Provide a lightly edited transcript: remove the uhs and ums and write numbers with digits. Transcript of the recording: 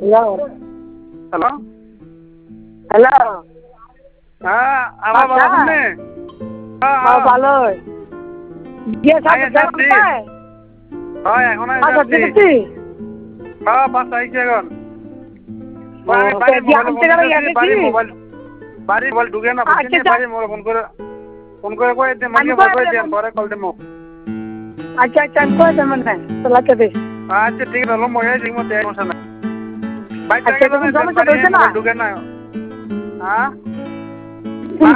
hello hello হ্যাঁ আমার ভালো আছেন নে হ্যাঁ ভালো বিয়ে সাথে যাচ্ছি হ্যাঁ এখন আমি যাচ্ছি হ্যাঁ বাস আইছি এখন আমি বাড়ি মোবাইল বাড়ি মোবাইল ঢুকে না বুঝছি বাড়ি মোবাইল ফোন করে কয়ে দে মাকে ফোন করে দেন পরে কল দেবো আচ্ছা আচ্ছা আমি কয়ে দেবেন না তোলাকে দে আচ্ছা ঠিক আছে হলো মনে ঠিক মতো সমস্যা নাই বাইরে আচ্ছা তুমি সমস্যা হয়েছে না ঢুকে না হ্যাঁ